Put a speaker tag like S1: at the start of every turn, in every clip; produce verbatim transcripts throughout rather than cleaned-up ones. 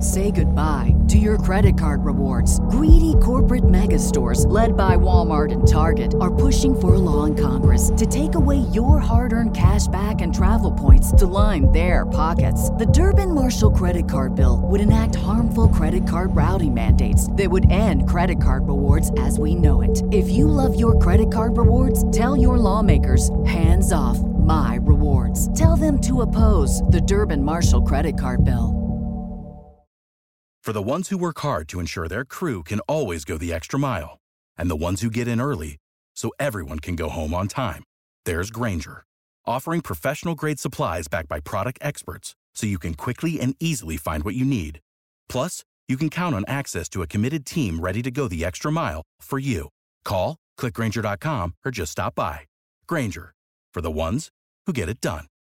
S1: Say goodbye to your credit card rewards. Greedy corporate mega stores, led by Walmart and Target, are pushing for a law in Congress to take away your hard-earned cash back and travel points to line their pockets. The Durbin-Marshall credit card bill would enact harmful credit card routing mandates that would end credit card rewards as we know it. If you love your credit card rewards, tell your lawmakers, hands off my rewards. Tell them to oppose the Durbin-Marshall credit card bill.
S2: For the ones who work hard to ensure their crew can always go the extra mile, and the ones who get in early so everyone can go home on time, there's Grainger, offering professional-grade supplies backed by product experts so you can quickly and easily find what you need. Plus, you can count on access to a committed team ready to go the extra mile for you. Call, click Grainger dot com, or just stop by. Grainger, for the ones who get it done.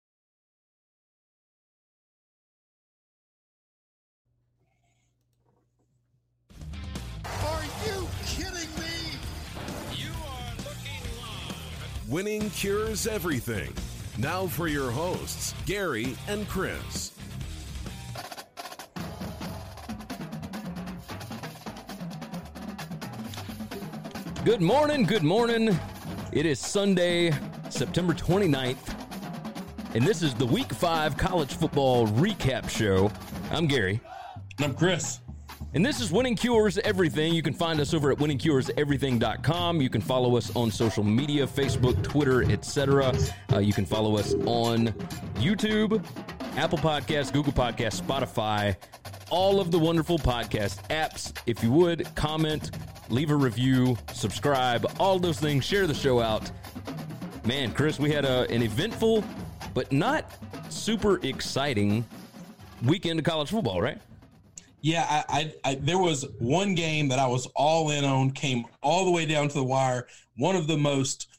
S3: Are you kidding me?
S4: You are looking live.
S5: Winning cures everything. Now for your hosts, Gary and Chris.
S6: Good morning, good morning. It is Sunday, September twenty-ninth, and this is the Week five College Football Recap Show. I'm Gary.
S7: I'm Chris.
S6: And this is Winning Cures Everything. You can find us over at winning cures everything dot com. You can follow us on social media, Facebook, Twitter, et cetera. Uh, you can follow us on YouTube, Apple Podcasts, Google Podcasts, Spotify, all of the wonderful podcast apps. If you would, comment, leave a review, subscribe, all those things. Share the show out. Man, Chris, we had a, an eventful but not super exciting weekend of college football, right?
S7: Yeah, I, I, I there was one game that I was all in on, came all the way down to the wire. One of the most,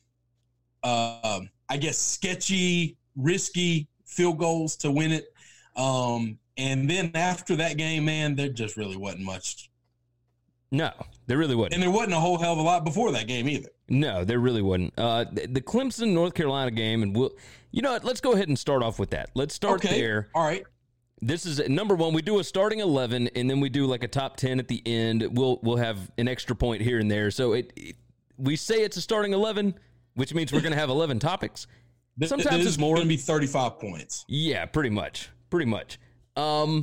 S7: uh, I guess, sketchy, risky field goals to win it. Um, and then after that game, man, there just really wasn't much.
S6: No, there really wasn't.
S7: And there wasn't a whole hell of a lot before that game either.
S6: No, there really wasn't. Uh, the, the Clemson North Carolina game, and we'll, you know what? Let's go ahead and start off with that. Let's start
S7: okay.
S6: there.
S7: All right.
S6: This is number one. We do a starting eleven, and then we do like a top ten at the end. We'll we'll have an extra point here and there. So it, it we say it's a starting eleven, which means we're going to have eleven topics. Sometimes it's more.
S7: It's going to be thirty-five points.
S6: Yeah, pretty much, pretty much. Um.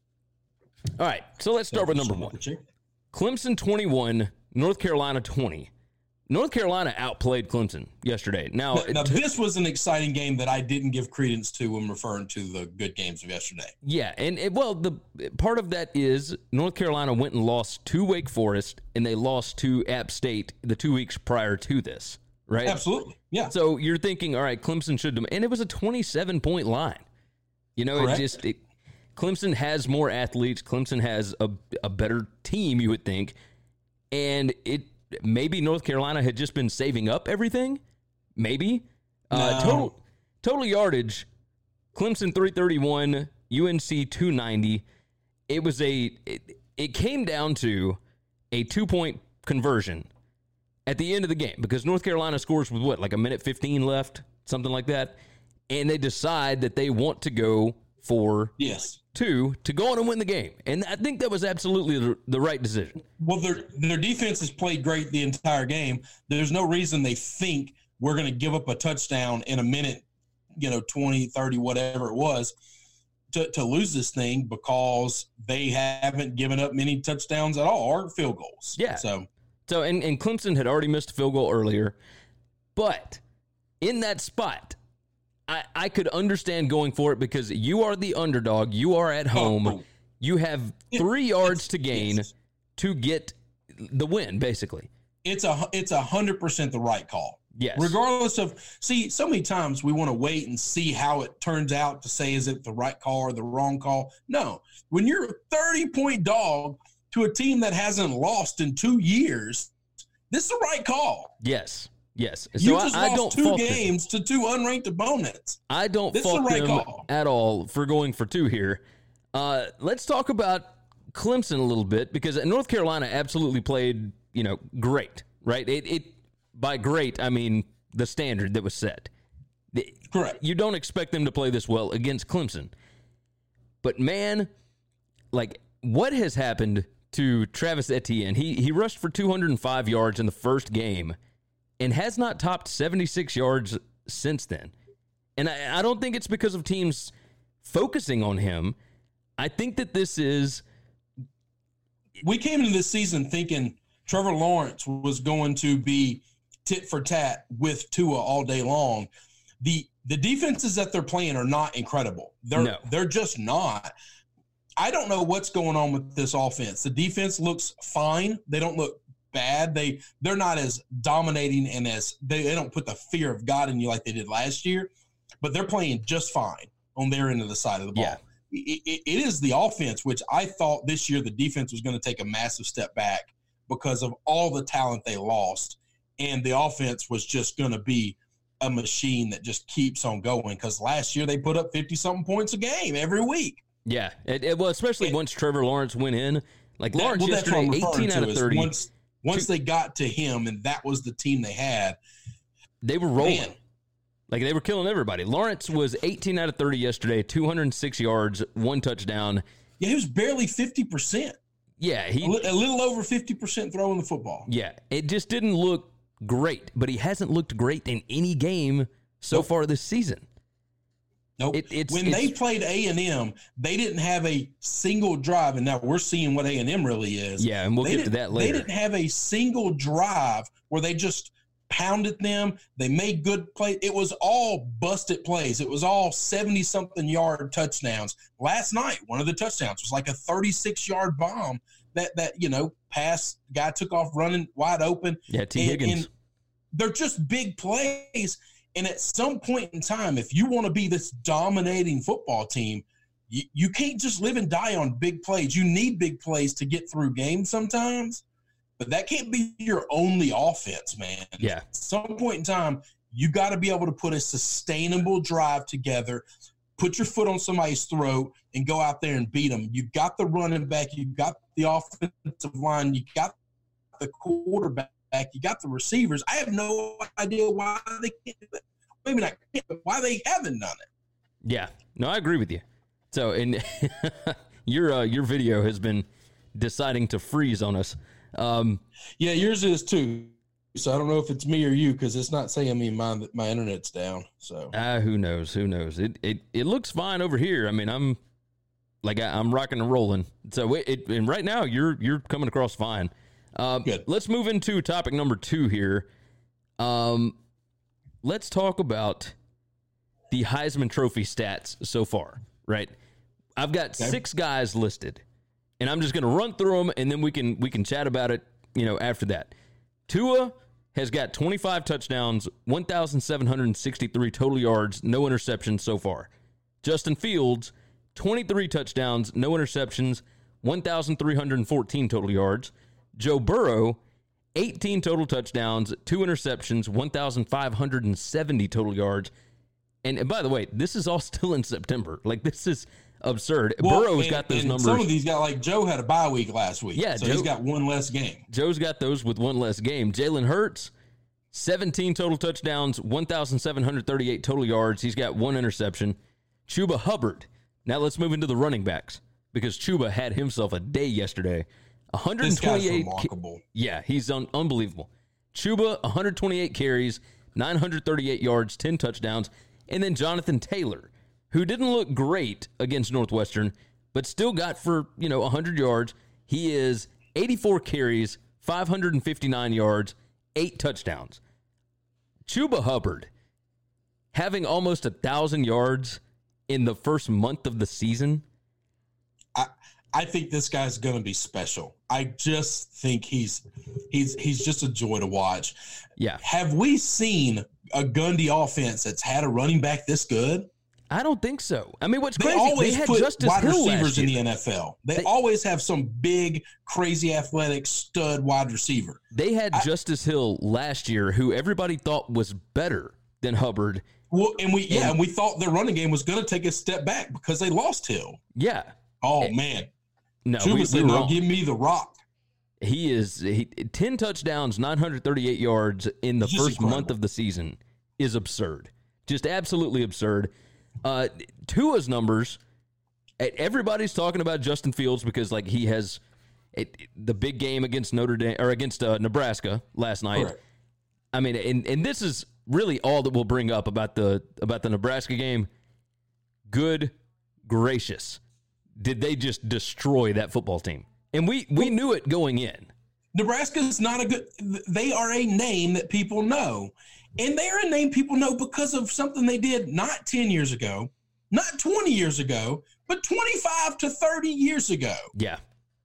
S6: All right, so let's start with number one. Clemson twenty-one, North Carolina twenty. North Carolina outplayed Clemson yesterday. Now,
S7: now, now
S6: t-
S7: this was an exciting game that I didn't give credence to when referring to the good games of yesterday.
S6: Yeah, and it, well, the part of that is North Carolina went and lost to Wake Forest, and they lost to App State the two weeks prior to this, right?
S7: Absolutely, yeah.
S6: So you're thinking, all right, Clemson should have, and it was a twenty-seven point line. You know,
S7: Correct.
S6: it just it, Clemson has more athletes. Clemson has a a better team, you would think, and it. Maybe North Carolina had just been saving up everything. Maybe.
S7: No.
S6: Uh, total total yardage, Clemson three thirty-one, U N C two ninety. It was a it, it came down to a two-point conversion at the end of the game because North Carolina scores with what, like a minute fifteen left, something like that. And they decide that they want to go for
S7: yes.
S6: two to go on and win the game. And I think that was absolutely the, the right decision.
S7: Well, their their defense has played great the entire game. There's no reason they think we're going to give up a touchdown in a minute, you know, twenty, thirty, whatever it was, to, to lose this thing because they haven't given up many touchdowns at all or field goals.
S6: Yeah.
S7: So,
S6: so and, and Clemson had already missed a field goal earlier. But in that spot, I, I could understand going for it because you are the underdog. You are at home.
S7: Oh,
S6: you have three yards to gain
S7: yes.
S6: to get the win, basically.
S7: It's a it's a hundred percent the right call.
S6: Yes.
S7: Regardless of, see, so many times we want to wait and see how it turns out to say, is it the right call or the wrong call? No. When you're a thirty-point dog to a team that hasn't lost in two years, this is the right call.
S6: Yes. Yes.
S7: You
S6: so
S7: just
S6: I, I
S7: lost
S6: don't
S7: two
S6: fault
S7: games
S6: them.
S7: to two unranked opponents.
S6: I don't
S7: this
S6: fault
S7: is the right
S6: them
S7: call.
S6: at all for going for two here. Uh, let's talk about Clemson a little bit because North Carolina absolutely played, you know, great, right? It, it by great, I mean the standard that was set.
S7: Correct.
S6: You don't expect them to play this well against Clemson. But, man, like, what has happened to Travis Etienne? He he rushed for two hundred five yards in the first game and has not topped seventy-six yards since then. And I, I don't think it's because of teams focusing on him. I think that this is...
S7: We came into this season thinking Trevor Lawrence was going to be tit for tat with Tua all day long. The the defenses that they're playing are not incredible. They're
S6: no.
S7: they're just not. I don't know what's going on with this offense. The defense looks fine. They don't look bad. They they're not as dominating and as they, they don't put the fear of God in you like they did last year, but they're playing just fine on their end of the side of the ball.
S6: Yeah.
S7: It, it, it is the offense, which I thought this year the defense was going to take a massive step back because of all the talent they lost, and the offense was just going to be a machine that just keeps on going because last year they put up fifty-something points a game every week.
S6: Yeah, it, it, well, especially
S7: and,
S6: once Trevor Lawrence went in. Like Lawrence
S7: that, well,
S6: yesterday, eighteen out of thirty.
S7: Once, once they got to him and that was the team they had,
S6: they were rolling.
S7: Man.
S6: Like, they were killing everybody. Lawrence was eighteen out of thirty yesterday, two hundred six yards, one touchdown.
S7: Yeah, he was barely fifty percent.
S6: Yeah. he
S7: A, a little over fifty percent throwing the football.
S6: Yeah, it just didn't look great, but he hasn't looked great in any game so
S7: nope.
S6: far this season.
S7: Nope.
S6: It, it's,
S7: when
S6: it's,
S7: they played A and M, they didn't have a single drive, and now we're seeing what A and M really is.
S6: Yeah, and we'll
S7: they
S6: get to that later.
S7: They didn't have a single drive where they just pounded them. They made good plays. It was all busted plays. It was all seventy-something yard touchdowns. Last night, one of the touchdowns was like a thirty-six yard bomb that, that you know, pass, guy took off running wide open.
S6: Yeah, T.
S7: And,
S6: Higgins.
S7: and they're just big plays. And at some point in time, if you want to be this dominating football team, you, you can't just live and die on big plays. You need big plays to get through games sometimes. But that can't be your only offense, man.
S6: Yeah.
S7: At some point in time, you got to be able to put a sustainable drive together, put your foot on somebody's throat, and go out there and beat them. You got the running back. You got the offensive line. You got the quarterback. You got the receivers. I have no idea why they can't do it. Maybe not can't, but why they haven't done it.
S6: Yeah. No, I agree with you. So, and your uh, your video has been deciding to freeze on us. Um,
S7: yeah, yours is too. So I don't know if it's me or you because it's not saying me my my internet's down. So
S6: ah, who knows? Who knows? It it it looks fine over here. I mean, I'm like I, I'm rocking and rolling. So it, it and right now you're you're coming across fine. Um,
S7: Good.
S6: Let's move into topic number two here. Um, let's talk about the Heisman Trophy stats so far. Right, I've got
S7: okay.
S6: six guys listed. And I'm just going to run through them, and then we can we can chat about it, you know, after that. Tua has got twenty-five touchdowns, one thousand seven hundred sixty-three total yards, no interceptions so far. Justin Fields, twenty-three touchdowns, no interceptions, one thousand three hundred fourteen total yards. Joe Burrow, eighteen total touchdowns, two interceptions, one thousand five hundred seventy total yards. And, and by the way, this is all still in September. Like, this is absurd.
S7: Well,
S6: Burrow's
S7: and,
S6: got those
S7: and
S6: numbers.
S7: Some of these got, like Joe had a bye week last week.
S6: Yeah,
S7: so
S6: Joe,
S7: he's got one less game.
S6: Joe's got those with one less game. Jalen Hurts, seventeen total touchdowns, one thousand seven hundred thirty-eight total yards. He's got one interception. Chuba Hubbard. Now let's move into the running backs because Chuba had himself a day yesterday. one hundred twenty-eight.
S7: This guy's remarkable.
S6: Ca- yeah, he's un- unbelievable. Chuba, one hundred twenty-eight carries, nine hundred thirty-eight yards, ten touchdowns. And then Jonathan Taylor, who didn't look great against Northwestern, but still got for, you know, one hundred yards. He is eighty-four carries, five hundred fifty-nine yards, eight touchdowns. Chuba Hubbard having almost one thousand yards in the first month of the season.
S7: I I think this guy's going to be special. I just think he's he's he's just a joy to watch.
S6: Yeah.
S7: Have we seen a Gundy offense that's had a running back this good?
S6: I don't think so. I mean, what's
S7: They
S6: crazy,
S7: always
S6: they had
S7: put
S6: Justice
S7: wide
S6: Hill
S7: receivers
S6: last
S7: in
S6: year.
S7: the N F L. They,
S6: They-
S7: always have some big, crazy, athletic stud wide receiver.
S6: They had
S7: I-
S6: Justice Hill last year, who everybody thought was better than Hubbard.
S7: Well, and we yeah,
S6: And-
S7: and we thought their running game was going to take a step back because they lost Hill.
S6: Yeah.
S7: Oh
S6: And-
S7: man,
S6: No,
S7: Chuba
S6: we, we
S7: said,
S6: were
S7: "No,
S6: wrong.
S7: give me the rock."
S6: He is he, ten touchdowns, nine hundred thirty-eight yards in the
S7: It's just
S6: first
S7: incredible.
S6: month of the season is absurd. Just absolutely absurd. Uh, Tua's numbers, everybody's talking about Justin Fields because like he has it, the big game against Notre Dame or against uh, Nebraska last night.
S7: Correct.
S6: I mean, and, and this is really all that we'll bring up about the about the Nebraska game. Good gracious, did they just destroy that football team? And we we knew it going in.
S7: Nebraska's not a good – they are a name that people know. And they're a name people know because of something they did not ten years ago, not twenty years ago, but twenty-five to thirty years ago.
S6: Yeah.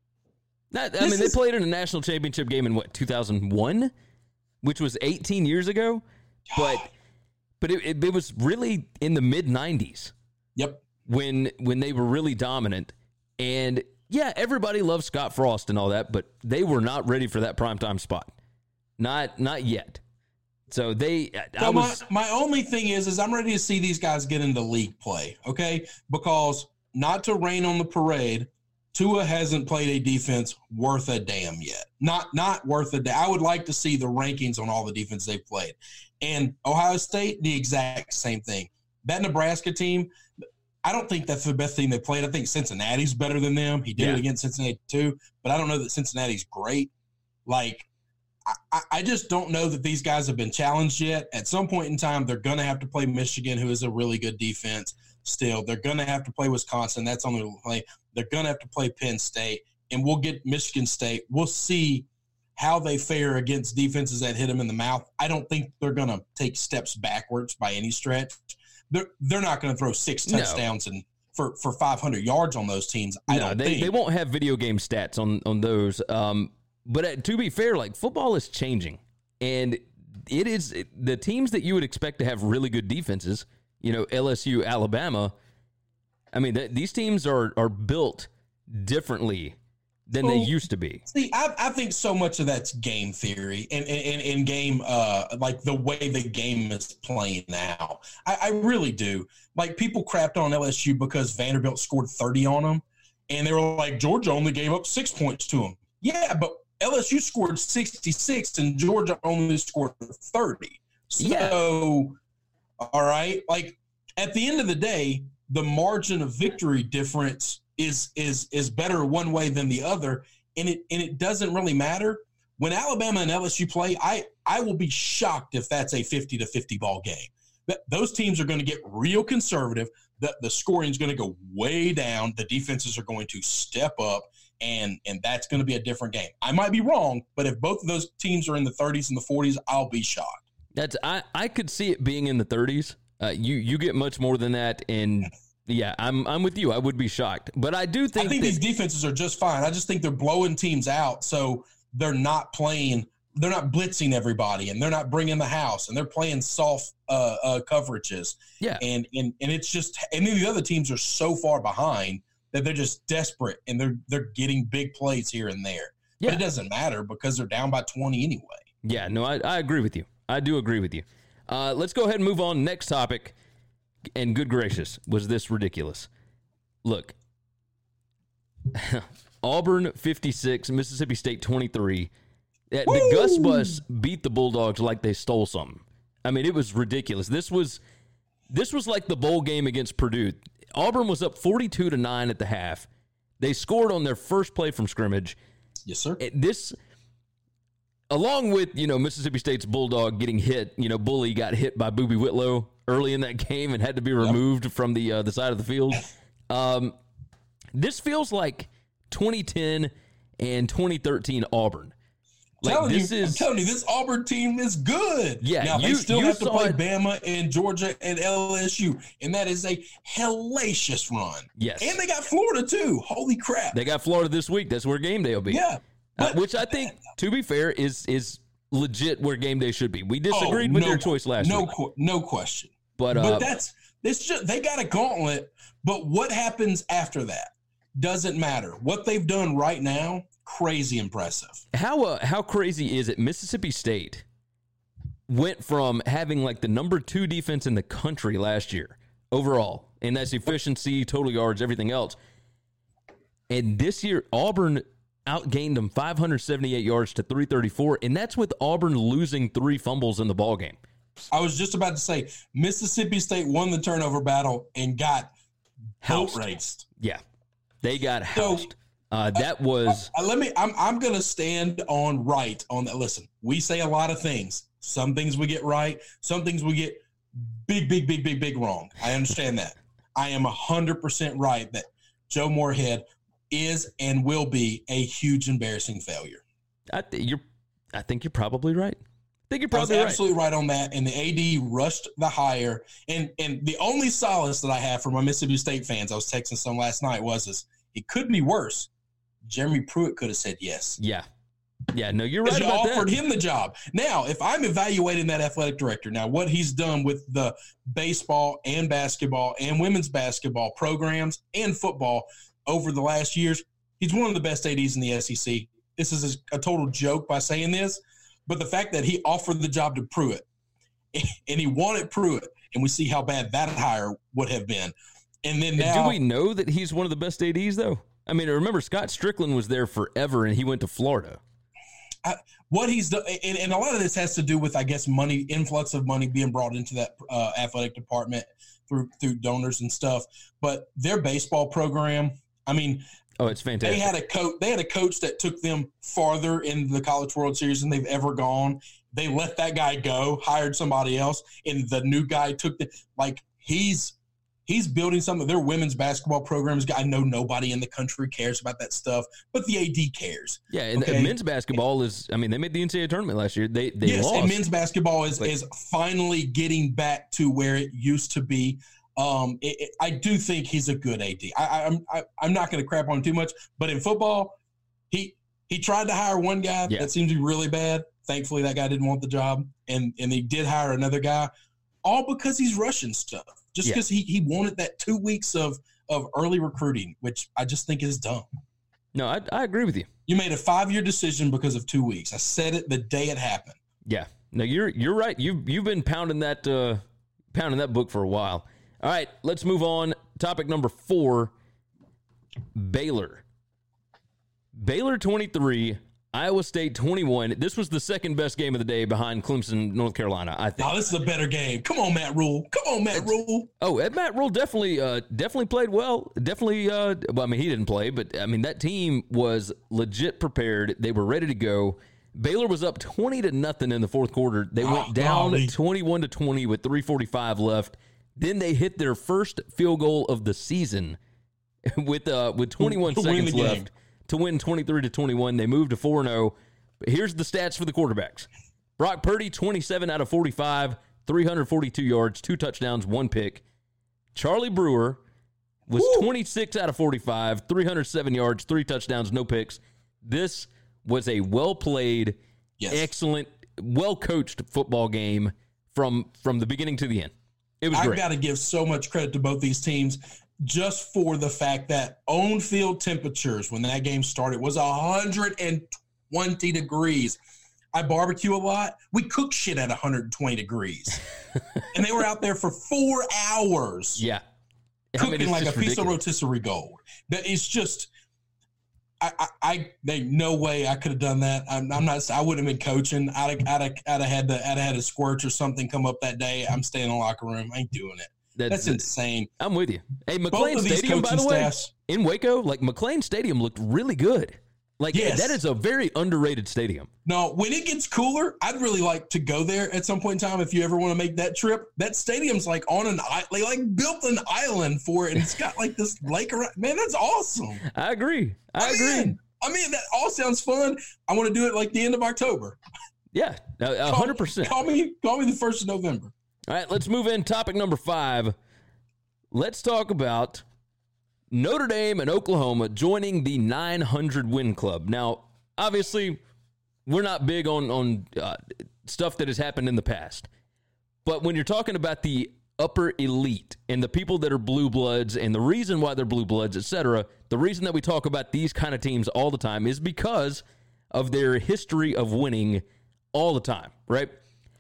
S6: That, I mean,
S7: is,
S6: they played in a national championship game in, what, two thousand one? Which was eighteen years ago? But but it, it, it was really in the mid nineties.
S7: Yep.
S6: When when they were really dominant. And – yeah, everybody loves Scott Frost and all that, but they were not ready for that primetime spot. Not not yet. So they I
S7: so
S6: was
S7: my, my only thing is is I'm ready to see these guys get into league play, okay? Because not to rain on the parade, Tua hasn't played a defense worth a damn yet. Not not worth a damn. I would like to see the rankings on all the defense they've played. And Ohio State, the exact same thing. That Nebraska team, I don't think that's the best team they played. I think Cincinnati's better than them. He did
S6: yeah.
S7: it against Cincinnati too, but I don't know that Cincinnati's great. Like, I, I just don't know that these guys have been challenged yet. At some point in time, they're going to have to play Michigan, who is a really good defense still. They're going to have to play Wisconsin. That's on the play. They're going to have to play Penn State, and we'll get Michigan State. We'll see how they fare against defenses that hit them in the mouth. I don't think they're going to take steps backwards by any stretch. They're, they're not going to throw six touchdowns no. and for, for five hundred yards on those teams. I
S6: no,
S7: don't
S6: they,
S7: think.
S6: They won't have video game stats on, on those. Um, but uh, to be fair, like football is changing. And it is the teams that you would expect to have really good defenses, you know, L S U, Alabama. I mean, th- these teams are, are built differently than well, they used to be.
S7: See, I, I think so much of that's game theory and and, and game, uh, like the way the game is playing now. I, I really do. Like, people crapped on L S U because Vanderbilt scored thirty on them, and they were like, Georgia only gave up six points to them. Yeah, but L S U scored sixty-six, and Georgia only scored thirty. So, yeah. all right, like, at the end of the day, the margin of victory difference is is is better one way than the other, and it and it doesn't really matter. When Alabama and L S U play, I, I will be shocked if that's a fifty to fifty ball game. That, those teams are going to get real conservative. The, the scoring is going to go way down. The defenses are going to step up, and and that's going to be a different game. I might be wrong, but if both of those teams are in the thirties and the forties, I'll be shocked.
S6: That's I, I could see it being in the thirties. Uh, you you get much more than that, and yeah, I'm I'm with you. I would be shocked, but I do think
S7: I think
S6: that,
S7: these defenses are just fine. I just think they're blowing teams out, so they're not playing. They're not blitzing everybody, and they're not bringing the house, and they're playing soft uh, uh, coverages.
S6: Yeah,
S7: and and and it's just, and then the other teams are so far behind that they're just desperate, and they're they're getting big plays here and there. Yeah. But it doesn't matter because they're down by twenty anyway.
S6: Yeah, no, I, I agree with you. I do agree with you. Uh, let's go ahead and move on. Next topic. And good gracious, was this ridiculous? Look, Auburn fifty-six, Mississippi State twenty-three. The Woo! Gus Bus beat the Bulldogs like they stole something. I mean, it was ridiculous. This was this was like the bowl game against Purdue. Auburn was up forty-two to nine at the half. They scored on their first play from scrimmage.
S7: Yes, sir.
S6: This, along with, you know, Mississippi State's Bulldog getting hit, you know, Bully got hit by Boobie Whitlow early in that game and had to be removed yep. from the uh, the side of the field. Um, this feels like twenty ten and twenty thirteen Auburn. Like,
S7: telling
S6: this
S7: you,
S6: is,
S7: I'm telling you, this Auburn team is good.
S6: Yeah,
S7: now
S6: you,
S7: they still
S6: you
S7: have to play
S6: it.
S7: Bama and Georgia and L S U, and that is a hellacious run.
S6: Yes,
S7: and they got Florida too. Holy crap!
S6: They got Florida this week. That's where game day will be.
S7: Yeah,
S6: but, uh, which I think, to be fair, is is legit where game day should be. We disagreed
S7: oh,
S6: with
S7: no,
S6: their choice last
S7: no,
S6: week.
S7: No, no question.
S6: But uh,
S7: but that's this. Just they got a gauntlet. But what happens after that doesn't matter. What they've done right now, crazy impressive.
S6: How uh, how crazy is it? Mississippi State went from having like the number two defense in the country last year overall, and that's efficiency, total yards, everything else. And this year, Auburn outgained them five hundred seventy-eight yards to three thirty-four, and that's with Auburn losing three fumbles in the ballgame.
S7: I was just about to say, Mississippi State won the turnover battle and got boat raced.
S6: Yeah, they got housed. So, uh, that was.
S7: Uh, let me. I'm. I'm gonna stand on right on that. Listen, we say a lot of things. Some things we get right. Some things we get big, big, big, big, big wrong. I understand that. I am a hundred percent right that Joe Moorhead is and will be a huge embarrassing failure.
S6: I th- you're. I think you're probably right. I think you're probably
S7: I was
S6: right.
S7: absolutely right on that. And the A D rushed the hire. And and the only solace that I have for my Mississippi State fans, I was texting some last night, was is it could be worse. Jeremy Pruitt could have said yes.
S6: Yeah. Yeah, no, you're right
S7: you
S6: about
S7: offered
S6: that.
S7: him the job. Now, if I'm evaluating that athletic director, now what he's done with the baseball and basketball and women's basketball programs and football over the last years, he's one of the best A Ds in the S E C. This is a total joke by saying this, but the fact that he offered the job to Pruitt and he wanted Pruitt, and we see how bad that hire would have been. And then now,
S6: do we know that he's one of the best A Ds though? I mean, remember Scott Strickland was there forever and he went to Florida.
S7: I, what he's done, and, and a lot of this has to do with, I guess, money, influx of money being brought into that uh, athletic department through through donors and stuff. But their baseball program, I mean,
S6: oh, it's fantastic.
S7: They had a coach. They had a coach that took them farther in the College World Series than they've ever gone. They let that guy go, hired somebody else, and the new guy took the like. He's he's building something. Their women's basketball programs. I know nobody in the country cares about that stuff, but the A D cares.
S6: Yeah, and,
S7: okay?
S6: and men's basketball is. I mean, they made the N C double A tournament last year. They they
S7: yes,
S6: lost.
S7: and men's basketball is
S6: Like,
S7: is finally getting back to where it used to be. Um, it, it, I do think he's a good A D. I, I'm I, I'm not going to crap on him too much, but in football, he he tried to hire one guy
S6: Yeah.
S7: that seemed to be really bad. Thankfully, that guy didn't want the job, and and he did hire another guy, all because he's rushing stuff. Just
S6: Yeah.
S7: because he, he wanted that two weeks of of early recruiting, which I just think is dumb.
S6: No, I, I agree with you.
S7: You made a five year decision because of two weeks. I said it the day it happened.
S6: Yeah, no, you're you're right. You've you've been pounding that uh, pounding that book for a while. All right, let's move on. Topic number four: Baylor. Baylor twenty-three, Iowa State twenty-one. This was the second best game of the day behind Clemson, North Carolina, I think.
S7: Now this is a better game. Come on, Matt Rule. Come on, Matt Rule.
S6: Oh, Ed Matt Rule definitely, uh, definitely played well. Definitely, uh, well, I mean, he didn't play, but I mean, that team was legit prepared. They were ready to go. Baylor was up twenty to nothing in the fourth quarter. They
S7: Oh,
S6: went down
S7: golly.
S6: twenty-one to twenty with three forty-five left. Then they hit their first field goal of the season with uh, with twenty-one
S7: To win
S6: seconds
S7: the game.
S6: left to win twenty-three to twenty-one. They moved to four and oh. But here's the stats for the quarterbacks. Brock Purdy, twenty-seven out of forty-five, three hundred forty-two yards, two touchdowns, one pick. Charlie Brewer was
S7: Woo.
S6: twenty-six out of forty-five, three hundred seven yards, three touchdowns, no picks. This was a well-played,
S7: Yes.
S6: excellent, well-coached football game from from the beginning to the end. It was
S7: I've
S6: great.
S7: got to give so much credit to both these teams just for the fact that on-field temperatures when that game started was one hundred twenty degrees. I barbecue a lot. We cook shit at one hundred twenty degrees. And they were out there for four hours
S6: Yeah. I
S7: cooking
S6: mean, it's
S7: like a
S6: just
S7: piece
S6: ridiculous.
S7: of rotisserie gold. That it's just I, I, I they no way I could have done that. I'm, I'm not. I wouldn't have been coaching. I'd have, I'd have, I'd have had the, I'd have had a squirch or something come up that day. I'm staying in the locker room. I ain't doing it.
S6: That's,
S7: That's insane.
S6: I'm with you. Hey,
S7: Both
S6: McLean
S7: of these
S6: Stadium, by
S7: coaching
S6: the way,
S7: staffs.
S6: in Waco, like McLean Stadium looked really good. Like
S7: Yes.
S6: that is a very underrated stadium.
S7: No, when it gets cooler, I'd really like to go there at some point in time. If you ever want to make that trip, that stadium's like on an island. They like built an island for it, and it's got like this lake around. Man, that's awesome.
S6: I agree. I
S7: I'm
S6: agree.
S7: in. I mean, that all sounds fun. I want to do it like the end of October.
S6: Yeah, a
S7: Call-
S6: hundred percent.
S7: Call me, call me the first of November.
S6: All right, let's move in. Topic number five. Let's talk about Notre Dame and Oklahoma joining the nine hundred win club. Now, obviously, we're not big on on uh, stuff that has happened in the past, but when you're talking about the upper elite and the people that are blue bloods and the reason why they're blue bloods, et cetera, the reason that we talk about these kind of teams all the time is because of their history of winning all the time, right?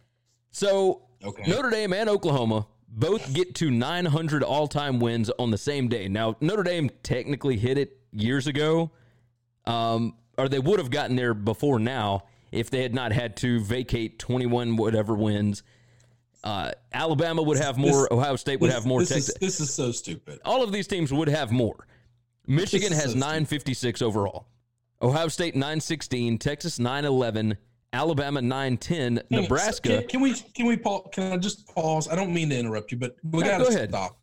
S6: So
S7: Okay.
S6: Notre Dame and Oklahoma both get to nine hundred all-time wins on the same day. Now, Notre Dame technically hit it years ago, um, or they would have gotten there before now if they had not had to vacate twenty-one whatever wins. Uh, Alabama would have more.
S7: This-
S6: Ohio State would
S7: This-
S6: have more.
S7: This is,
S6: Texas.
S7: this is so stupid.
S6: All of these teams would have more. Michigan has nine fifty-six overall. Ohio State nine sixteen, Texas nine eleven, Alabama nine ten, Nebraska.
S7: Can, can we can we pause? Can I just pause? I don't mean to interrupt you, but we
S6: yeah,
S7: got to
S6: go ahead.
S7: stop.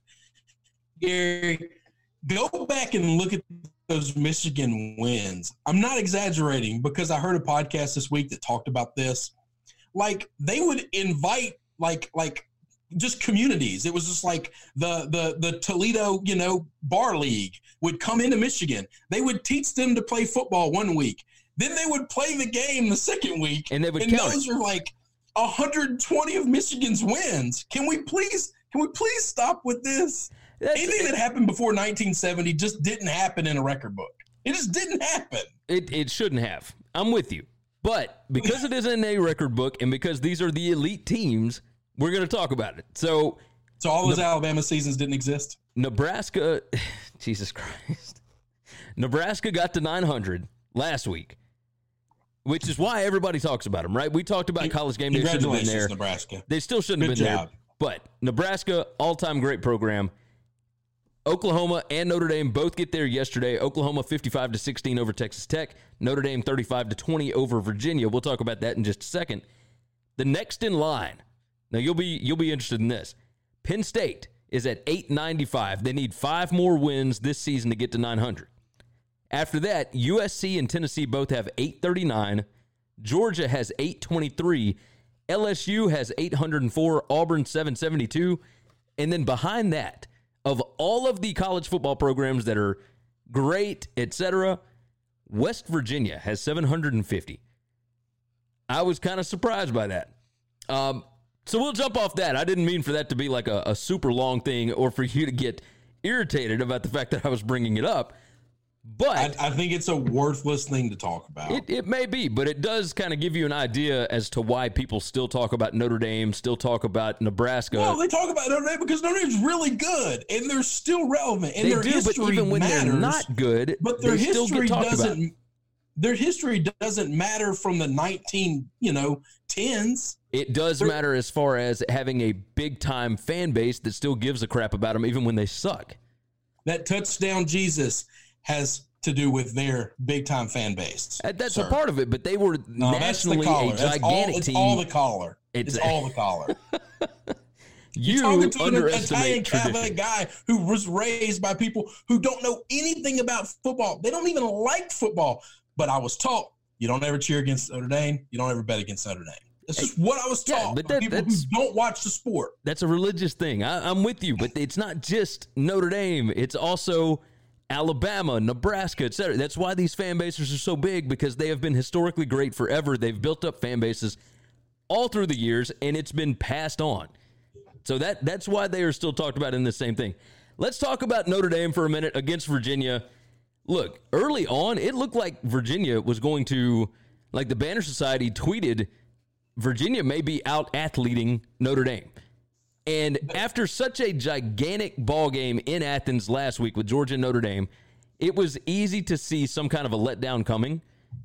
S7: Gary, go back and look at those Michigan wins. I'm not exaggerating because I heard a podcast this week that talked about this. Like they would invite like like just communities. It was just like the the the Toledo, you know, bar league would come into Michigan. They would teach them to play football one week. Then they would play the game the second week.
S6: And they would
S7: and
S6: count
S7: those
S6: it.
S7: are like one hundred twenty of Michigan's wins. Can we please can we please stop with this?
S6: That's,
S7: Anything that happened before nineteen seventy just didn't happen in a record book. It just didn't happen.
S6: It it shouldn't have. I'm with you. But because it is in a record book and because these are the elite teams, we're going to talk about it. So,
S7: So all those
S6: Ne-
S7: Alabama seasons didn't exist?
S6: Nebraska, Jesus Christ. Nebraska got to nine hundred last week, which is why everybody talks about them, right? We talked about College Game Day shouldn't have been
S7: Congratulations,
S6: there.
S7: Nebraska.
S6: They still shouldn't
S7: Good
S6: have been
S7: job.
S6: there. But Nebraska, all-time great program. Oklahoma and Notre Dame both get there yesterday. Oklahoma fifty-five to sixteen over Texas Tech. Notre Dame thirty-five to twenty over Virginia. We'll talk about that in just a second. The next in line. Now you'll be you'll be interested in this. Penn State is at eight ninety-five. They need five more wins this season to get to nine hundred. After that, U S C and Tennessee both have eight thirty-nine. Georgia has eight twenty-three. L S U has eight hundred four. Auburn seven seventy-two. And then behind that, of all of the college football programs that are great, et cetera, West Virginia has seven hundred fifty. I was kind of surprised by that. Um, so we'll jump off that. I didn't mean for that to be like a, a super long thing or for you to get irritated about the fact that I was bringing it up. But
S7: I, I think it's a worthless thing to talk about.
S6: It, it may be, but it does kind of give you an idea as to why people still talk about Notre Dame, still talk about Nebraska.
S7: No, they talk about Notre Dame because Notre Dame's really good, and they're still relevant, and
S6: they
S7: their
S6: do, but
S7: history
S6: even when
S7: matters.
S6: they're not good,
S7: but their
S6: they still
S7: history
S6: get talked
S7: doesn't.
S6: about.
S7: Their history doesn't matter from the nineteen, you know, tens.
S6: It does
S7: They're-
S6: matter as far as having a big-time fan base that still gives a crap about them even when they suck.
S7: That touchdown Jesus has to do with their big-time fan base.
S6: Uh, That's
S7: sir.
S6: a part of it, but they were
S7: No, that's the
S6: nationally
S7: collar.
S6: a
S7: That's all,
S6: gigantic
S7: it's
S6: team.
S7: all the collar.
S6: It's-
S7: It's, all the collar.
S6: you
S7: talking to an
S6: underestimate
S7: Italian Catholic
S6: tradition.
S7: guy who was raised by people who don't know anything about football. They don't even like football. But I was taught you don't ever cheer against Notre Dame. You don't ever bet against Notre Dame. That's just what I was
S6: Yeah,
S7: taught
S6: but
S7: by
S6: that-
S7: people who
S6: that's-
S7: don't watch the sport.
S6: That's a religious thing. I, I'm with you, but it's not just Notre Dame. It's also Alabama, Nebraska, et cetera. That's why these fan bases are so big, because they have been historically great forever. They've built up fan bases all through the years, and it's been passed on. So that that's why they are still talked about in the same thing. Let's talk about Notre Dame for a minute against Virginia. Look, early on, it looked like Virginia was going to, like the Banner Society tweeted, Virginia may be out-athleting Notre Dame. And after such a gigantic ball game in Athens last week with Georgia and Notre Dame, it was easy to see some kind of a letdown coming.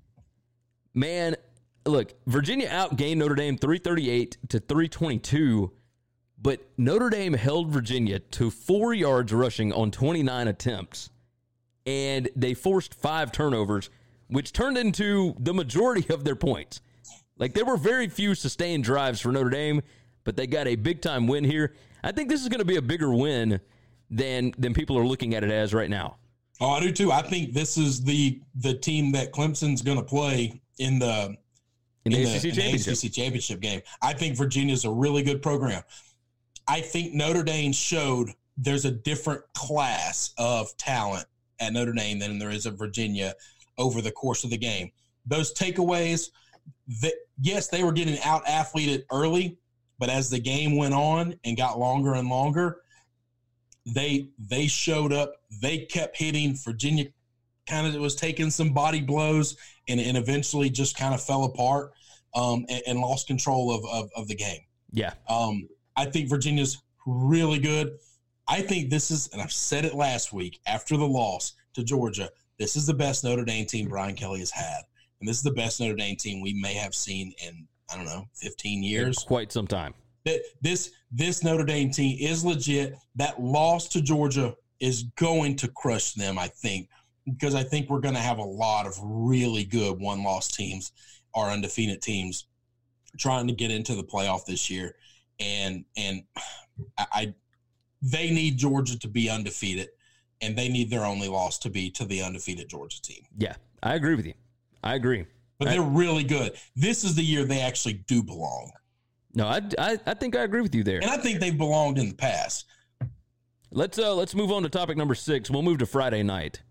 S6: Man, look, Virginia outgained Notre Dame three thirty-eight to three twenty-two, but Notre Dame held Virginia to four yards rushing on twenty-nine attempts, and they forced five turnovers, which turned into the majority of their points. Like, there were very few sustained drives for Notre Dame, but they got a big-time win here. I think this is going to be a bigger win than than people are looking at it as right now.
S7: Oh, I do too. I think this is the the team that Clemson's going to play in the
S6: In the
S7: in
S6: A C C
S7: in the
S6: championship.
S7: A C C championship game. I think Virginia's a really good program. I think Notre Dame showed there's a different class of talent at Notre Dame than there is at Virginia over the course of the game. Those takeaways, that yes, they were getting out-athleted early, but as the game went on and got longer and longer, they they showed up. They kept hitting. Virginia kind of was taking some body blows and, and eventually just kind of fell apart um, and, and lost control of, of, of the game.
S6: Yeah.
S7: Um, I think Virginia's really good. I think this is, and I've said it last week after the loss to Georgia, this is the best Notre Dame team Brian Kelly has had. And this is the best Notre Dame team we may have seen in, I don't know, fifteen years.
S6: Quite some time.
S7: That this this Notre Dame team is legit. That loss to Georgia is going to crush them, I think, because I think we're going to have a lot of really good one-loss teams or undefeated teams trying to get into the playoff this year. And and I, I they need Georgia to be undefeated, and they need their only loss to be to the undefeated Georgia team.
S6: Yeah, I agree with you. I agree.
S7: But
S6: I,
S7: they're really good. This is the year they actually do belong.
S6: No, I, I, I think I agree with you there.
S7: And I think they've belonged in the past.
S6: Let's uh, let's move on to topic number six. We'll move to Friday night.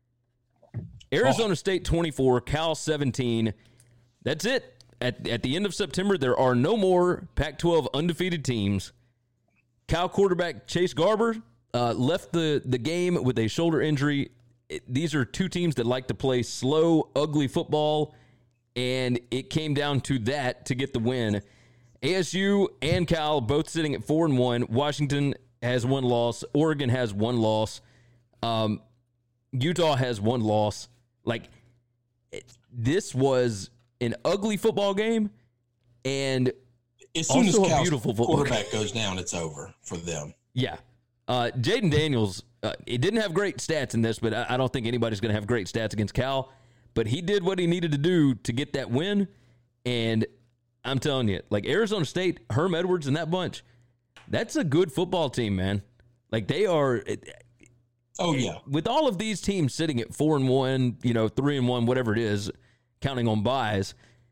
S6: Arizona oh. State twenty-four, Cal seventeen. That's it. At, at the end of September, there are no more Pac twelve undefeated teams. Cal quarterback Chase Garber uh, left the, the game with a shoulder injury. It, these are two teams that like to play slow, ugly football, and it came down to that to get the win. A S U and Cal both sitting at four and one. Washington has one loss. Oregon has one loss. Um, Utah has one loss. Like, it, this was an ugly football game, and
S7: as soon
S6: also
S7: as Cal's
S6: a beautiful football
S7: quarterback
S6: game.
S7: goes down, it's over for them.
S6: Yeah. Uh, Jaden Daniels, uh, he didn't have great stats in this, but I, I don't think anybody's going to have great stats against Cal. But he did what he needed to do to get that win, and I'm telling you, like Arizona State, Herm Edwards and that bunch, that's a good football team, man. Like they are.
S7: Oh yeah.
S6: With all of these teams sitting at four and one, you know, three and one, whatever it is, counting on buys,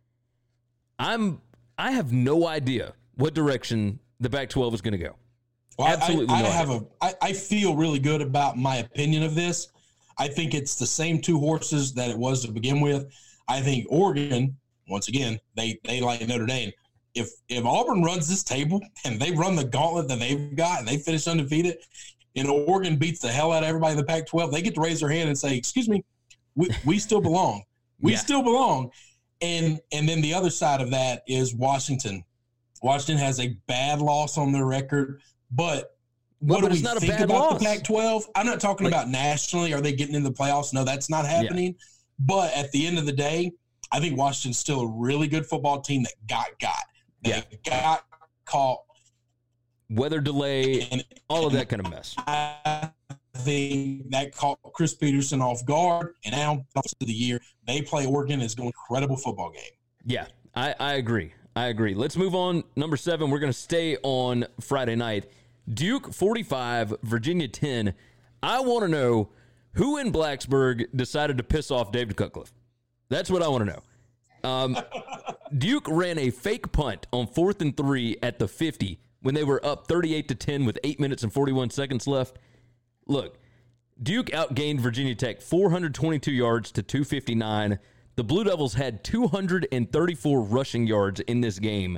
S6: I'm I have no idea what direction the Pac twelve is going to go.
S7: Well,
S6: Absolutely,
S7: I, I,
S6: no
S7: I have
S6: idea.
S7: a. I, I feel really good about my opinion of this. I think it's the same two horses that it was to begin with. I think Oregon, once again, they they like Notre Dame. If if Auburn runs this table and they run the gauntlet that they've got and they finish undefeated, and Oregon beats the hell out of everybody in the Pac twelve, they get to raise their hand and say, "Excuse me, we we still belong. We
S6: Yeah.
S7: still belong." And and then the other side of that is Washington. Washington has a bad loss on their record, but
S6: Well,
S7: what
S6: but
S7: do we
S6: it's not a
S7: think
S6: bad
S7: about
S6: loss.
S7: the Pac twelve? I'm not talking
S6: Like-
S7: about nationally. Are they getting in the playoffs? No, that's not happening. But at the end of the day, I think Washington's still a really good football team that got got. They
S6: Yeah.
S7: got caught.
S6: Weather delay,
S7: And
S6: all of that kind of mess.
S7: I think that caught Chris Peterson off guard. And now, of the year, they play Oregon. It's an incredible football game.
S6: Yeah, I, I agree. I agree. Let's move on. Number seven, we're going to stay on Friday night. Duke forty-five, Virginia ten. I want to know who in Blacksburg decided to piss off David Cutcliffe. That's what I want to know. Um, Duke ran a fake punt on fourth and three at the fifty when they were up thirty-eight to ten with eight minutes and forty-one seconds left. Look, Duke outgained Virginia Tech four hundred twenty-two yards to two fifty-nine. The Blue Devils had two hundred thirty-four rushing yards in this game.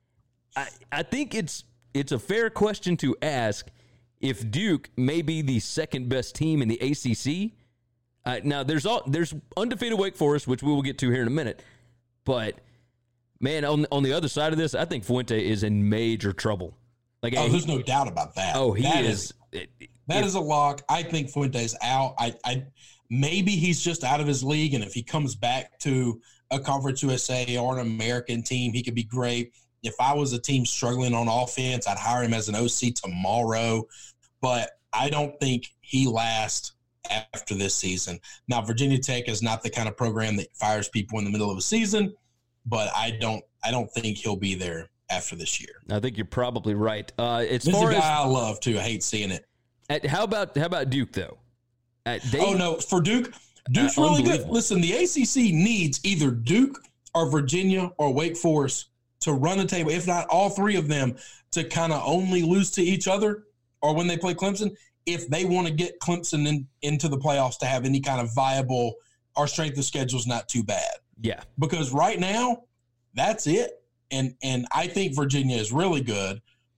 S6: I, I think it's it's a fair question to ask if Duke may be the second best team in the A C C. Uh, now, there's all there's undefeated Wake Forest, which we will get to here in a minute. But, man, on, on the other side of this, I think Fuente is in major trouble. Like,
S7: Oh,
S6: he-
S7: there's no doubt about that.
S6: oh, he
S7: That
S6: is.
S7: That is a lock. I think Fuente's out. I, I maybe he's just out of his league, and if he comes back to a Conference U S A or an American team, he could be great. If I was a team struggling on offense, I'd hire him as an O C tomorrow. But I don't think he lasts after this season. Now, Virginia Tech is not the kind of program that fires people in the middle of a season, but I don't I don't think he'll be there after this year.
S6: I think you're probably right. Uh, as
S7: This is
S6: far
S7: a guy
S6: as
S7: I love too. I hate seeing it.
S6: at, how about how about Duke though? At, they,
S7: Oh no, for Duke, Duke's
S6: Uh,
S7: really good.
S6: unbelievable.
S7: Listen, the A C C needs either Duke or Virginia or Wake Forest to run the table, if not all three of them, to kind of only lose to each other or when they play Clemson, if they want to get Clemson in, into the playoffs to have any kind of viable, our strength of schedule is not too bad.
S6: Yeah,
S7: Because right now, that's it. And and I think Virginia is really good.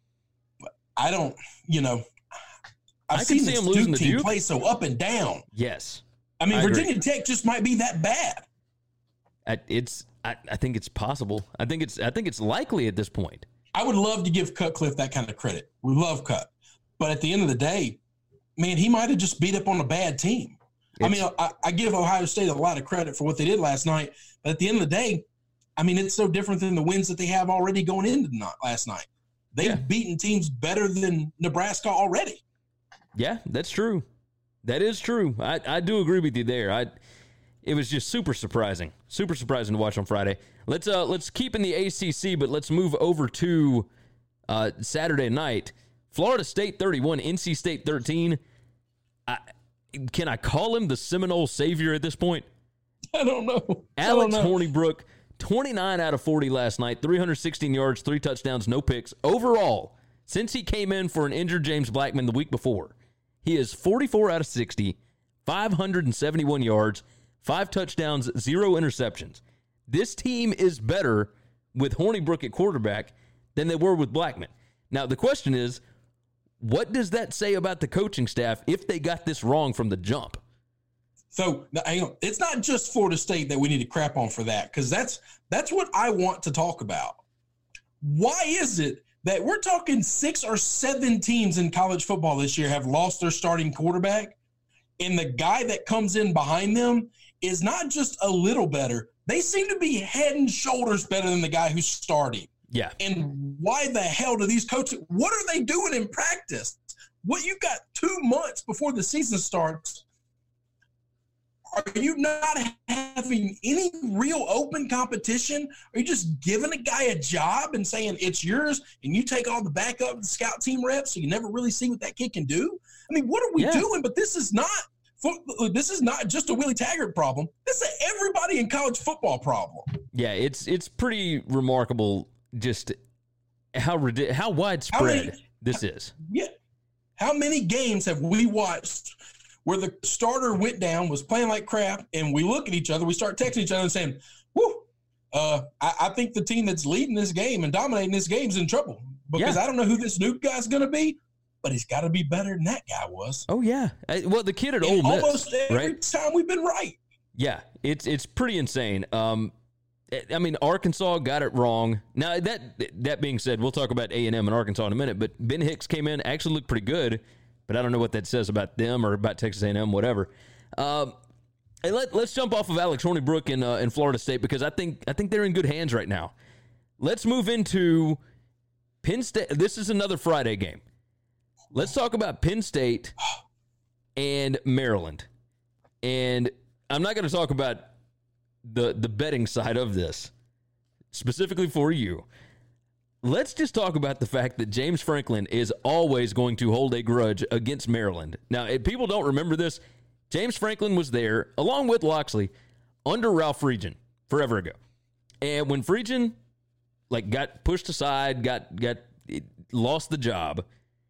S7: But I don't, you know, I've
S6: I can
S7: seen
S6: see
S7: this
S6: them losing
S7: Duke
S6: to
S7: team
S6: Duke.
S7: play so up and down.
S6: yes.
S7: I mean,
S6: I agree.
S7: Virginia Tech just might be that bad.
S6: I, it's I, I think it's possible. I think it's I think it's likely at this point.
S7: I would love to give Cutcliffe that kind of credit. We love Cut. But at the end of the day, man, he might have just beat up on a bad team. I mean, I, I give Ohio State a lot of credit for what they did last night. But at the end of the day, I mean, it's so different than the wins that they have already going into not last night. They've
S6: Yeah.
S7: beaten teams better than Nebraska already.
S6: Yeah, that's true. That is true. I, I do agree with you there. I it was just super surprising, super surprising to watch on Friday. Let's uh let's keep in the A C C, but let's move over to uh, Saturday night. Florida State thirty-one, N C State thirteen. I, can I call him the Seminole savior at this point?
S7: I don't know.
S6: Alex
S7: I don't know.
S6: Hornibrook, twenty-nine out of forty last night, three hundred sixteen yards, three touchdowns, no picks. Overall, since he came in for an injured James Blackman the week before, he is forty-four out of sixty, five hundred seventy-one yards, five touchdowns, zero interceptions. This team is better with Hornibrook at quarterback than they were with Blackman. Now, the question is, what does that say about the coaching staff if they got this wrong from the jump?
S7: So hang on. It's not just Florida State that we need to crap on for that, because that's that's what I want to talk about. Why is it that we're talking six or seven teams in college football this year have lost their starting quarterback, and the guy that comes in behind them is not just a little better. They seem to be head and shoulders better than the guy who's starting.
S6: Yeah.
S7: And why the hell do these coaches, what are they doing in practice? What, you've got two months before the season starts. Are you not having any real open competition? Are you just giving a guy a job and saying it's yours and you take all the backup and scout team reps so you never really see what that kid can do? I mean, what are we
S6: yeah.
S7: doing? But this is not this is not just a Willie Taggart problem. This is everybody in college football problem.
S6: Yeah, it's it's pretty remarkable just how how widespread
S7: how many,
S6: this is.
S7: Yeah. How many games have we watched where the starter went down, was playing like crap, and we look at each other, we start texting each other and saying, whoo, uh, I, I think the team that's leading this game and dominating this game is in trouble because
S6: yeah.
S7: I don't know who this new guy's going to be, but he's got to be better than that guy was.
S6: Oh, yeah. Well, the kid at
S7: and
S6: Ole Miss,
S7: almost every
S6: right?
S7: time we've been right.
S6: Yeah, it's it's pretty insane. Um, I mean, Arkansas got it wrong. Now, that that being said, we'll talk about A and M and Arkansas in a minute, but Ben Hicks came in, actually looked pretty good, but I don't know what that says about them or about Texas A and M, whatever. Um, and let, let's jump off of Alex Hornibrook in, uh, in Florida State because I think I think they're in good hands right now. Let's move into Penn State. This is another Friday game. Let's talk about Penn State and Maryland. And I'm not going to talk about the the betting side of this, specifically for you. Let's just talk about the fact that James Franklin is always going to hold a grudge against Maryland. Now, if people don't remember this, James Franklin was there, along with Loxley, under Ralph Friedgen forever ago. And when Friedgen like got pushed aside, got got lost the job,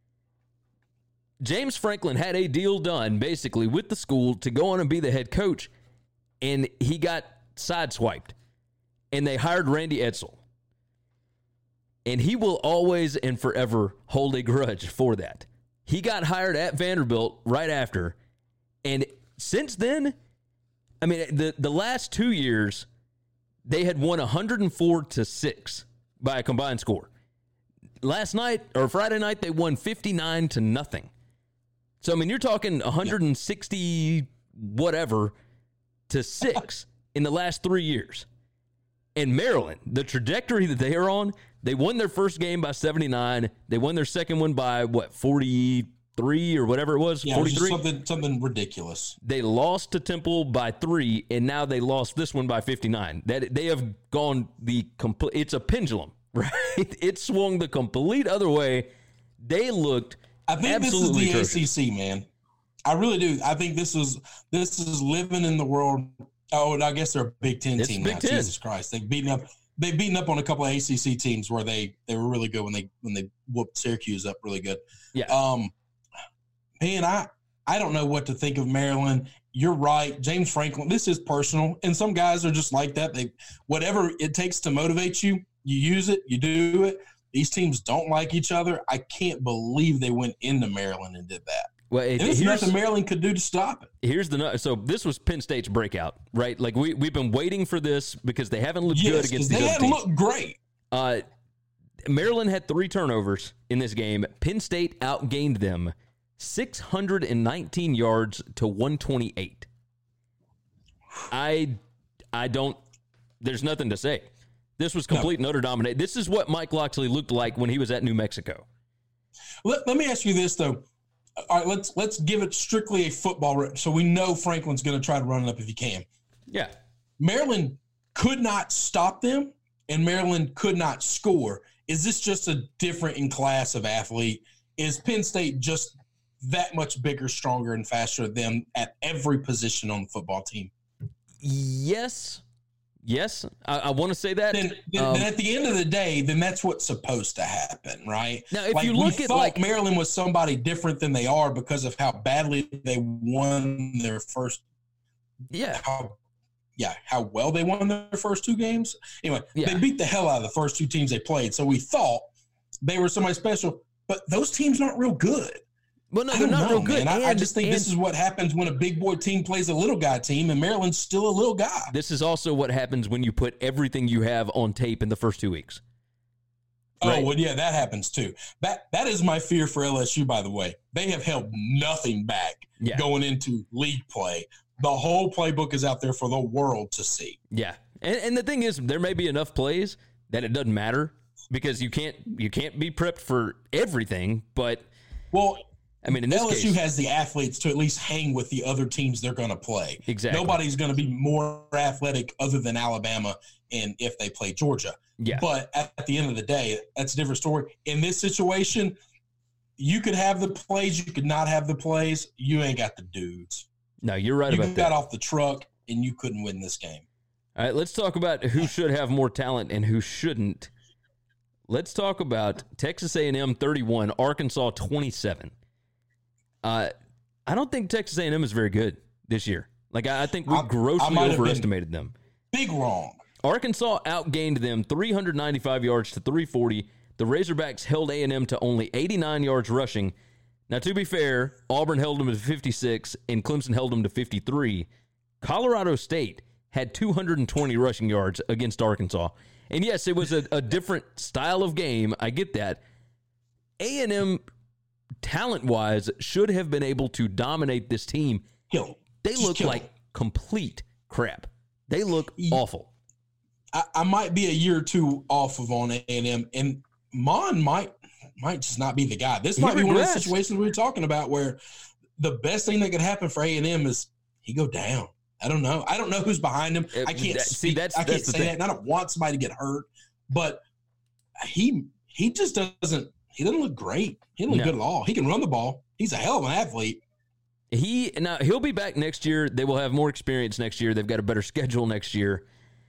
S6: James Franklin had a deal done, basically, with the school to go on and be the head coach, and he got sideswiped, and they hired Randy Edsall. And he will always and forever hold a grudge for that. He got hired at Vanderbilt right after, and since then, I mean, the, the last two years, they had won one hundred four to six by a combined score. Last night, or Friday night, they won fifty-nine to nothing. So, I mean, you're talking one hundred sixty whatever to six in the last three years. And Maryland, the trajectory that they are on, they won their first game by seventy-nine. They won their second one by, what, forty-three or whatever it was?
S7: Yeah, it was just
S6: forty-three?
S7: something, something ridiculous.
S6: They lost to Temple by three, and now they lost this one by fifty-nine. That they have gone the complete. It's a pendulum, right? It swung the complete other way. They looked
S7: I think
S6: absolutely
S7: this is the
S6: atrocious.
S7: A C C, man. I really do. I think this is this is living in the world. Oh, and I guess they're a Big Ten
S6: It's
S7: team
S6: Big
S7: now.
S6: Ten.
S7: Jesus Christ, they've beaten up. They've beaten up on a couple of A C C teams where they, they were really good when they when they whooped Syracuse up really good.
S6: Yeah.
S7: Um, man, I I don't know what to think of Maryland. You're right, James Franklin. This is personal, and some guys are just like that. They whatever it takes to motivate you, you use it, you do it. These teams don't like each other. I can't believe they went into Maryland and did that.
S6: Well, it,
S7: And there's
S6: here's,
S7: nothing Maryland could do to stop it.
S6: here's the so this was Penn State's breakout, right? Like we we've been waiting for this because they haven't looked good
S7: Yes,
S6: against
S7: because
S6: these
S7: they
S6: other
S7: hadn't
S6: teams.
S7: looked great.
S6: Uh, Maryland had three turnovers in this game. Penn State outgained them six hundred nineteen yards to one twenty-eight. I I don't there's nothing to say. This was complete
S7: No.
S6: Notre Dame. This is what Mike Loxley looked like when he was at New Mexico.
S7: Let, let me ask you this, though. all right, let's let's give it strictly a football. So we know Franklin's going to try to run it up if he can.
S6: Yeah.
S7: Maryland could not stop them, and Maryland could not score. Is this just a different in class of athlete? Is Penn State just that much bigger, stronger, and faster than them at every position on the football team?
S6: Yes. Yes. I, I want to say that.
S7: Then, then, um, then at the end of the day, then that's what's supposed to happen, right?
S6: Now, if
S7: like,
S6: you look
S7: we
S6: at
S7: thought
S6: like
S7: Maryland was somebody different than they are because of how badly they won their first.
S6: Yeah.
S7: How, yeah, how well they won their first two games. Anyway,
S6: Yeah.
S7: they beat the hell out of the first two teams they played. So we thought they were somebody special, but those teams aren't real good.
S6: Well, no,
S7: I
S6: they're
S7: don't
S6: not
S7: know,
S6: real good.
S7: man. I, I
S6: And-
S7: just think
S6: and
S7: this is what happens when a big boy team plays a little guy team, and Maryland's still a little guy.
S6: This is also what happens when you put everything you have on tape in the first two weeks. Right.
S7: Oh, well, yeah, that happens too. That That is my fear for L S U, by the way. They have held nothing back
S6: Yeah.
S7: going into league play. The whole playbook is out there for the world to see.
S6: Yeah. And, and the thing is, there may be enough plays that it doesn't matter because you can't you can't be prepped for everything. But,
S7: Well,
S6: I mean, in this
S7: L S U
S6: case,
S7: has the athletes to at least hang with the other teams they're going to play.
S6: Exactly.
S7: Nobody's going to be more athletic other than Alabama and if they play Georgia.
S6: Yeah.
S7: But at, at the end of the day, that's a different story. In this situation, you could have the plays, you could not have the plays. You ain't got the dudes.
S6: no, you're right
S7: You
S6: about
S7: got
S6: that.
S7: off the truck and you couldn't win this game.
S6: All right, let's talk about who should have more talent and who shouldn't. Let's talk about Texas A and M thirty-one, Arkansas twenty-seven. Uh, I don't think Texas A and M is very good this year. Like, I, I think we
S7: I- I
S6: grossly
S7: might have been-
S6: overestimated them.
S7: Big wrong.
S6: Arkansas outgained them three hundred ninety-five yards to three forty. The Razorbacks held A and M to only eighty-nine yards rushing. Now, to be fair, Auburn held them to fifty-six and Clemson held them to fifty-three. Colorado State had two hundred twenty rushing yards against Arkansas. And yes, it was a, a different style of game. I get that. A and M, talent-wise, should have been able to dominate this team.
S7: Kill 'em.
S6: They
S7: Just
S6: look
S7: kill 'em.
S6: like complete crap. They look
S7: Ye-
S6: awful.
S7: I, I might be a year or two off of on A and M, and Mon might might just not be the guy. This
S6: He
S7: might be one of the
S6: regressed.
S7: situations we were talking about where the best thing that could happen for A and M is he go down. I don't know. I don't know who's behind him.
S6: Uh,
S7: I can't
S6: that- see,
S7: speak.
S6: that's-
S7: I
S6: that's
S7: can't
S6: the
S7: say
S6: thing.
S7: that. And I don't want somebody to get hurt, but he he just doesn't. He doesn't look great. He doesn't look
S6: No.
S7: good at all. He can run the ball. He's a hell of an athlete.
S6: He now he'll be back next year. They will have more experience next year. They've got a better schedule next year.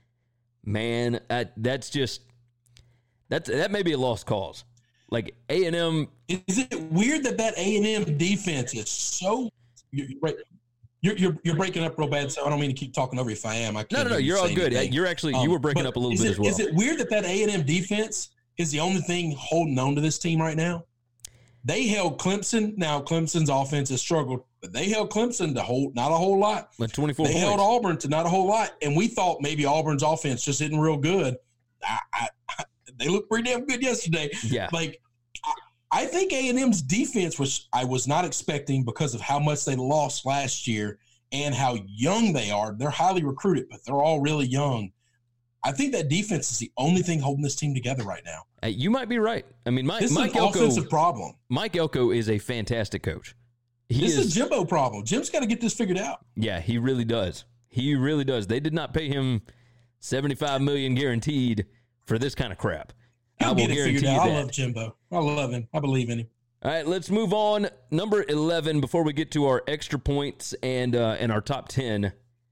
S6: Man, that, that's just that's that may be a lost cause. Like A and M,
S7: Is it weird that that A and M defense is so? You're, you're, you're, you're, you're breaking up real bad, so I don't mean to keep talking over you if I am. I can't
S6: no, no, no.
S7: hear you
S6: You're all
S7: say
S6: good.
S7: anything.
S6: You're actually you
S7: Um,
S6: were breaking
S7: but
S6: up a little
S7: is
S6: bit
S7: it,
S6: as well.
S7: Is it weird that that A and M defense is the only thing holding on to this team right now? They held Clemson. Now Clemson's offense has struggled, but they held Clemson to hold not a whole lot.
S6: Like twenty-four
S7: They
S6: points.
S7: held Auburn to not a whole lot, and we thought maybe Auburn's offense just isn't real good. I, I, I, they looked pretty damn good yesterday.
S6: Yeah.
S7: Like I, I think A and M's defense, which I was not expecting because of how much they lost last year and how young they are. They're highly recruited, but they're all really young. I think that defense is the only thing holding this team together right now.
S6: Hey, you might be right. I mean, Mike,
S7: This
S6: Mike
S7: is an
S6: Elko.
S7: offensive problem.
S6: Mike Elko is a fantastic coach. He
S7: This
S6: is.
S7: is a Jimbo problem. Jim's got to get this figured out.
S6: Yeah, he really does. He really does. They did not pay him seventy-five million dollars guaranteed for this kind of crap. I
S7: He'll
S6: will
S7: get it
S6: guarantee
S7: figured
S6: you
S7: out.
S6: that.
S7: I love Jimbo. I love him. I believe in him.
S6: All right, let's move on. Number eleven, before we get to our extra points and uh, and our top ten.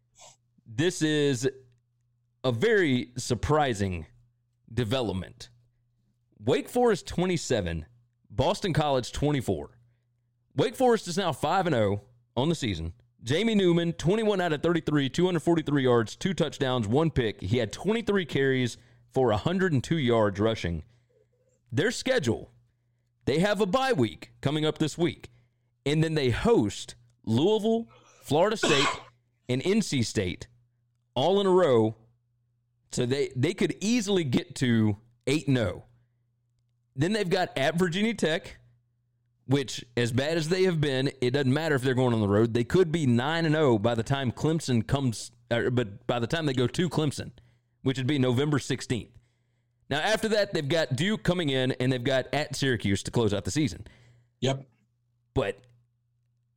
S6: This is a very surprising development. Wake Forest twenty-seven, Boston College twenty-four. Wake Forest is now five and oh on the season. Jamie Newman, twenty-one out of thirty-three, two hundred forty-three yards, two touchdowns, one pick. He had twenty-three carries for one hundred two yards rushing. Their schedule, they have a bye week coming up this week, and then they host Louisville, Florida State, and N C State all in a row. So they, they could easily get to eight and oh. Then they've got at Virginia Tech, which, as bad as they have been, it doesn't matter if they're going on the road. They could be nine and oh by the time Clemson comes, uh, but by the time they go to Clemson, which would be November sixteenth. Now, after that, they've got Duke coming in, and they've got at Syracuse to close out the season.
S7: Yep.
S6: But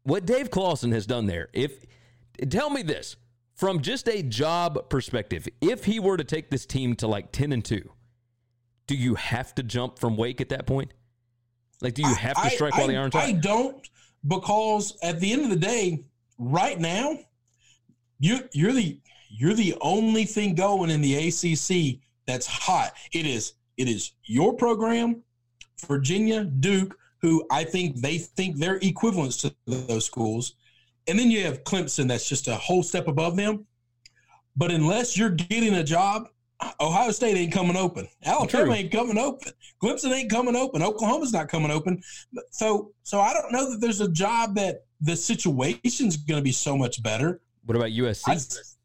S6: what Dave Clawson has done there, if tell me this, from just a job perspective, if he were to take this team to like ten and two, do you have to jump from Wake at that point? Like, do you have to strike
S7: I,
S6: while the iron's hot?
S7: I don't, because at the end of the day, right now, you you're the you're the only thing going in the A C C that's hot. It is it is your program, Virginia, Duke, who I think they think they're equivalents to those schools. And then you have Clemson that's just a whole step above them. But unless you're getting a job, Ohio State ain't coming open. Alabama
S6: True.
S7: ain't coming open. Clemson ain't coming open. Oklahoma's not coming open. So so I don't know that there's a job that the situation's going to be so much better.
S6: What about U S C?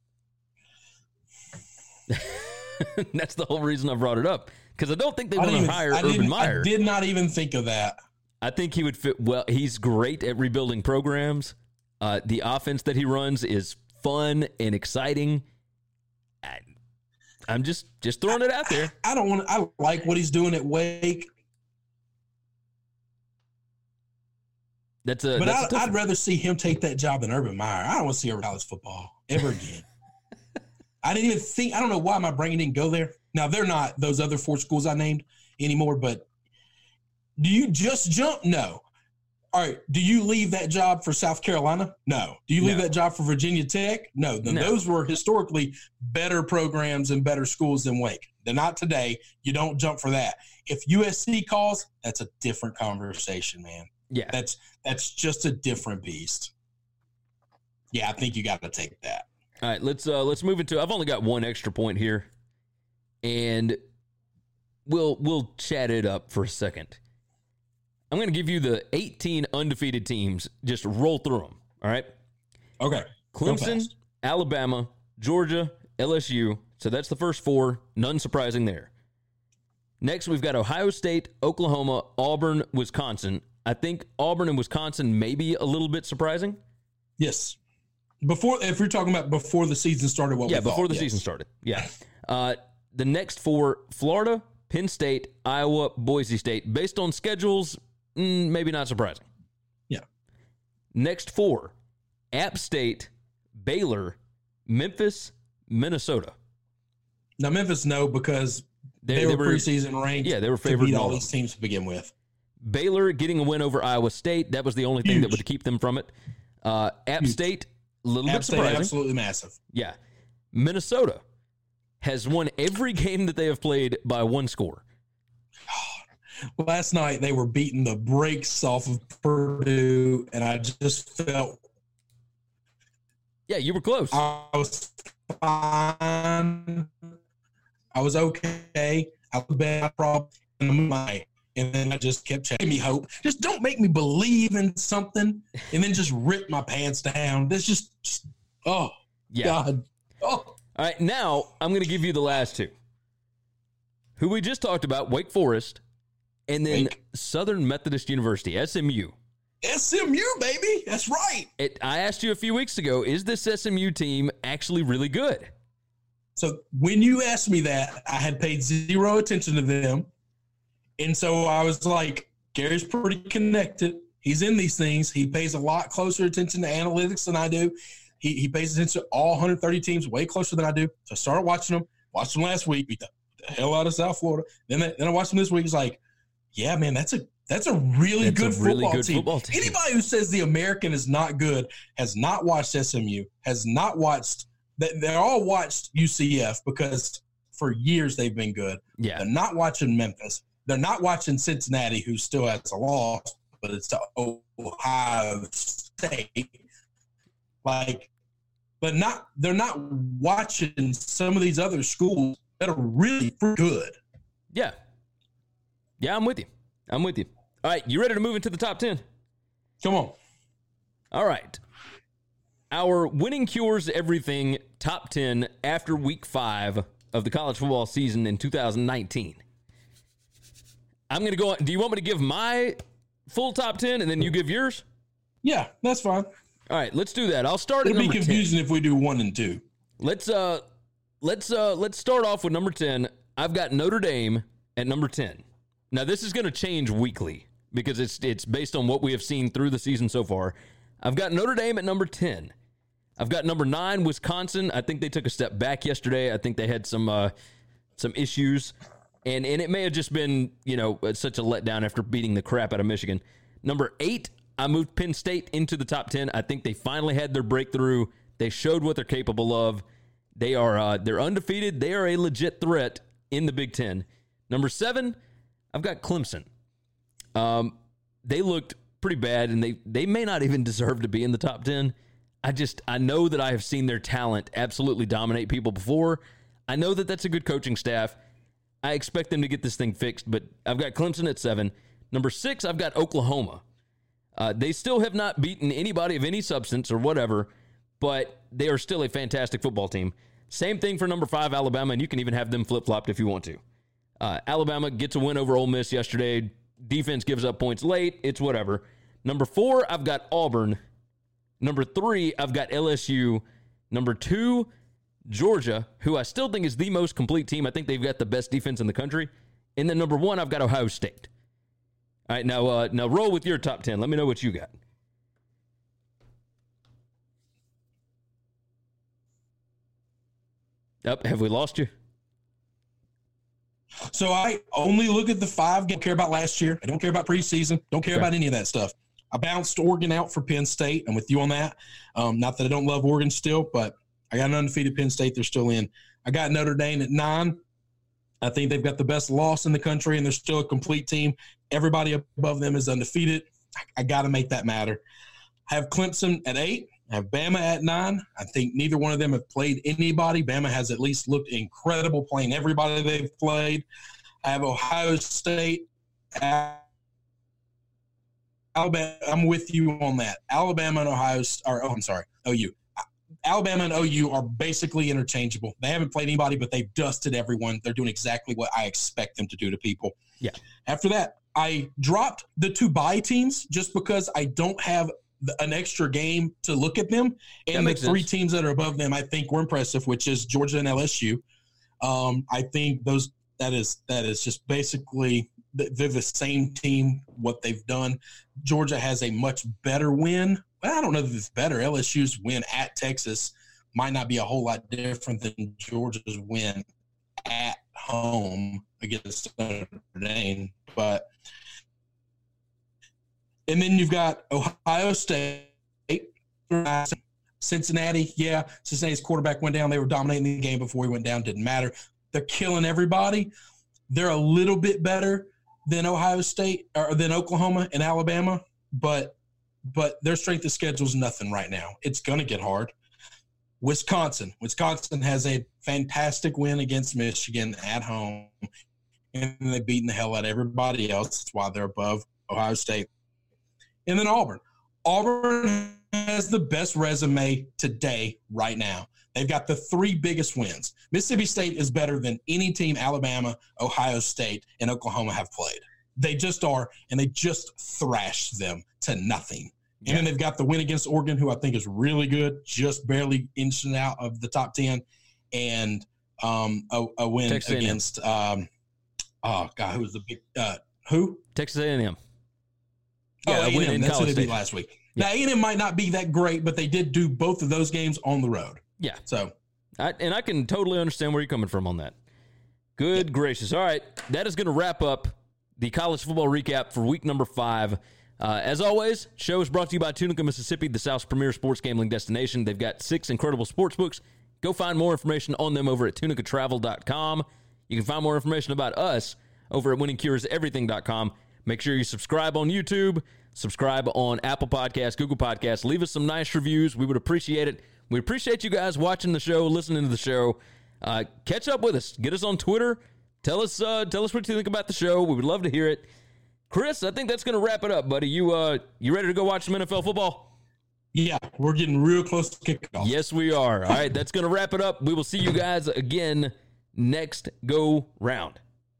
S7: I,
S6: That's the whole reason I brought it up, because I don't think they
S7: I
S6: want
S7: didn't
S6: to
S7: even-
S6: hire
S7: I
S6: Urban
S7: didn't-
S6: Meyer.
S7: I did not even think of that.
S6: I think he would fit well. He's great at rebuilding programs. Uh, the offense that he runs is fun and exciting. I, I'm just just throwing it out there.
S7: I don't want. I like what he's doing at Wake,
S6: That's a.
S7: but
S6: that's a
S7: I,
S6: tough
S7: I'd
S6: one.
S7: rather see him take that job than Urban Meyer. I don't want to see Urban college football ever again. I didn't even think. I don't know why my brain didn't go there. Now they're not those other four schools I named anymore. But do you just jump? No. All right. Do you leave that job for South Carolina? No. Do you leave
S6: No.
S7: that job for Virginia Tech? No. Then
S6: No.
S7: Those were historically better programs and better schools than Wake. They're not today. You don't jump for that. If U S C calls, that's a different conversation, man.
S6: Yeah.
S7: That's that's just a different beast. Yeah, I think you got to take that.
S6: All right, let's uh, let's move into. I've only got one extra point here, and we'll we'll chat it up for a second. I'm going to give you the eighteen undefeated teams. Just roll through them. All right.
S7: Okay. Go
S6: Clemson,
S7: fast.
S6: Alabama, Georgia, L S U. So that's the first four. None surprising there. Next, we've got Ohio State, Oklahoma, Auburn, Wisconsin. I think Auburn and Wisconsin may be a little bit surprising.
S7: Yes. Before, if you're talking about before the season started, what
S6: Yeah,
S7: we
S6: before
S7: thought,
S6: the
S7: yes.
S6: season started. Yeah. Uh, the next four, Florida, Penn State, Iowa, Boise State. Based on schedules, mm, maybe not surprising.
S7: Yeah.
S6: Next four, App State, Baylor, Memphis, Minnesota.
S7: Now Memphis, no, because
S6: They-
S7: they,
S6: they
S7: were
S6: were-
S7: preseason ranked.
S6: yeah, they were
S7: to
S6: favored
S7: beat
S6: in
S7: all
S6: all
S7: these teams to begin with.
S6: Baylor getting a win over Iowa State. That was the only thing that
S7: Huge.
S6: would keep them from it. Uh, App
S7: Huge.
S6: State, a little
S7: App
S6: bit
S7: State,
S6: surprising.
S7: absolutely massive.
S6: Yeah. Minnesota has won every game that they have played by one score.
S7: Last night they were beating the brakes off of Purdue, and I just felt
S6: Yeah, you were close.
S7: I was fine. I was okay. I was bad problem in my, and then I just kept checking me hope. Just don't make me believe in something, and then just rip my pants down. That's just, just oh
S6: Yeah.
S7: God. Oh,
S6: All right, now I'm going to give you the last two. Who we just talked about, Wake Forest, and then
S7: Wake.
S6: Southern Methodist University, S M U.
S7: S M U, baby. That's right.
S6: It, I asked you a few weeks ago, is this S M U team actually really good?
S7: So when you asked me that, I had paid zero attention to them. And so I was like, Gary's pretty connected. He's in these things. He pays a lot closer attention to analytics than I do. He, he pays attention to all one hundred thirty teams way closer than I do. So I started watching them. Watched them last week. Beat the, the hell out of South Florida. Then, I, then I watched them this week. It's like, yeah, man, that's a that's a really
S6: That's a
S7: good,
S6: really
S7: football,
S6: good
S7: team.
S6: football team.
S7: Anybody who says the American is not good has not watched S M U, has not watched – they're all watched U C F because for years they've been good.
S6: Yeah.
S7: They're not watching Memphis. They're not watching Cincinnati, who still has a loss, but it's to Ohio State. Like, but not they're not watching some of these other schools that are really good.
S6: Yeah. Yeah, I'm with you. I'm with you. All right, you ready to move into the top ten?
S7: Come on.
S6: All right. Our Winning Cures Everything top ten after week five of the college football season in two thousand nineteen. I'm going to go on. Do you want me to give my full top ten and then you give yours?
S7: Yeah, that's fine.
S6: All right, let's do that. I'll start at
S7: It'll be
S6: number ten.
S7: confusing if we do one and two.
S6: Let's uh let's uh let's start off with number ten. I've got Notre Dame at number ten. Now this is going to change weekly because it's it's based on what we have seen through the season so far. I've got Notre Dame at number ten. I've got number nine, Wisconsin. I think they took a step back yesterday. I think they had some uh, some issues, and, and it may have just been, you know, such a letdown after beating the crap out of Michigan. Number eight, I moved Penn State into the top ten. I think they finally had their breakthrough. They showed what they're capable of. They are uh, they're undefeated. They are a legit threat in the Big Ten. Number seven, I've got Clemson. Um, they looked pretty bad, and they they may not even deserve to be in the top ten. I just, I know that I have seen their talent absolutely dominate people before. I know that that's a good coaching staff. I expect them to get this thing fixed, but I've got Clemson at seven. Number six, I've got Oklahoma. Uh, they still have not beaten anybody of any substance or whatever, but they are still a fantastic football team. Same thing for number five, Alabama, and you can even have them flip-flopped if you want to. Uh, Alabama gets a win over Ole Miss yesterday. Defense gives up points late. It's whatever. Number four, I've got Auburn. Number three, I've got L S U. Number two, Georgia, who I still think is the most complete team. I think they've got the best defense in the country. And then number one, I've got Ohio State. All right, now, uh, now roll with your top ten. Let me know what you got. Up, oh, have we lost you?
S7: So I only look at the five. Don't care about last year. I don't care about preseason. Don't care okay. about any of that stuff. I bounced Oregon out for Penn State. I'm with you on that. Um, not that I don't love Oregon still, but I got an undefeated Penn State. They're still in. I got Notre Dame at nine. I think they've got the best loss in the country, and they're still a complete team. Everybody above them is undefeated. I, I got to make that matter. I have Clemson at eight. I have Bama at nine. I think neither one of them have played anybody. Bama has at least looked incredible playing everybody they've played. I have Ohio State at Alabama. I'm with you on that. Alabama and Ohio – or oh, I'm sorry, O U. Alabama and O U are basically interchangeable. They haven't played anybody, but they've dusted everyone. They're doing exactly what I expect them to do to people.
S6: Yeah.
S7: After that, I dropped the two bye teams just because I don't have an extra game to look at them. And the three sense. teams that are above them, I think, were impressive, which is Georgia and L S U. Um, I think those that is that is just basically they're the same team, what they've done. Georgia has a much better win. Well, I don't know if it's better. L S U's win at Texas might not be a whole lot different than Georgia's win at home against Notre Dame. But and then you've got Ohio State, Cincinnati. Yeah, Cincinnati's quarterback went down. They were dominating the game before he went down. Didn't matter. They're killing everybody. They're a little bit better than Ohio State or than Oklahoma and Alabama, but but their strength of schedule is nothing right now. It's going to get hard. Wisconsin. Wisconsin has a fantastic win against Michigan at home, and they've beaten the hell out of everybody else. That's why they're above Ohio State. And then Auburn. Auburn has the best resume today right now. They've got the three biggest wins. Mississippi State is better than any team Alabama, Ohio State, and Oklahoma have played. They just are, and they just thrashed them to nothing. And yeah. then they've got the win against Oregon, who I think is really good, just barely inching out of the top ten, and um, a, a win Texas against um, – oh, God, who was the big uh, – who?
S6: Texas A and M.
S7: Yeah, oh, A and M. That's who they beat last week. Yeah. Now, A and M might not be that great, but they did do both of those games on the road.
S6: Yeah.
S7: So,
S6: I, and I can totally understand where you're coming from on that. Good yeah. gracious. All right. That is going to wrap up the college football recap for week number five. Uh, as always, show is brought to you by Tunica, Mississippi, the South's premier sports gambling destination. They've got six incredible sports books. Go find more information on them over at tunica travel dot com. You can find more information about us over at winning cures everything dot com. Make sure you subscribe on YouTube, subscribe on Apple Podcasts, Google Podcasts. Leave us some nice reviews. We would appreciate it. We appreciate you guys watching the show, listening to the show. Uh, catch up with us. Get us on Twitter. Tell us uh, tell us what you think about the show. We would love to hear it. Chris, I think that's going to wrap it up, buddy. You uh, you ready to go watch some N F L football?
S7: Yeah, we're getting real close to kickoff.
S6: Yes, we are. All right, that's going to wrap it up. We will see you guys again next go round.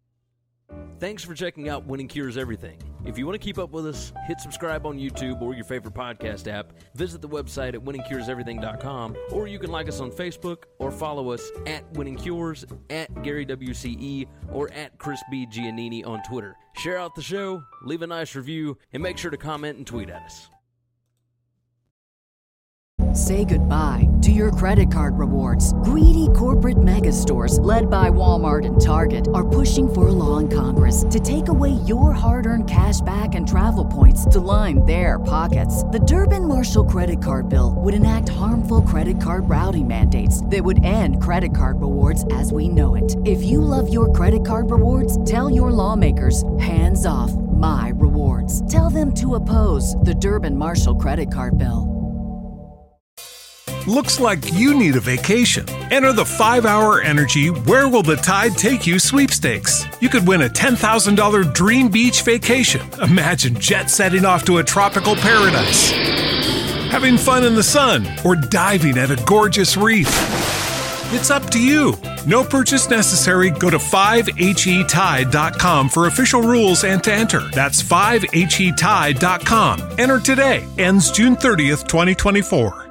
S6: Thanks for checking out Winning Cures Everything. If you want to keep up with us, hit subscribe on YouTube or your favorite podcast app. Visit the website at winning cures everything dot com, or you can like us on Facebook or follow us at Winning Cures, at Gary W C E, or at Chris B. Giannini on Twitter. Share out the show, leave a nice review, and make sure to comment and tweet at us.
S1: Say goodbye to your credit card rewards. Greedy corporate mega stores, led by Walmart and Target, are pushing for a law in Congress to take away your hard-earned cash back and travel points to line their pockets. The Durbin-Marshall credit card bill would enact harmful credit card routing mandates that would end credit card rewards as we know it. If you love your credit card rewards, tell your lawmakers, hands off my rewards. Tell them to oppose the Durbin-Marshall credit card bill.
S8: Looks like you need a vacation. Enter the five hour Energy Where Will the Tide Take You sweepstakes. You could win a ten thousand dollars dream beach vacation. Imagine jet setting off to a tropical paradise, having fun in the sun, or diving at a gorgeous reef. It's up to you. No purchase necessary. Go to five H E tide dot com for official rules and to enter. That's five H E tide dot com. Enter today. Ends June thirtieth, twenty twenty-four.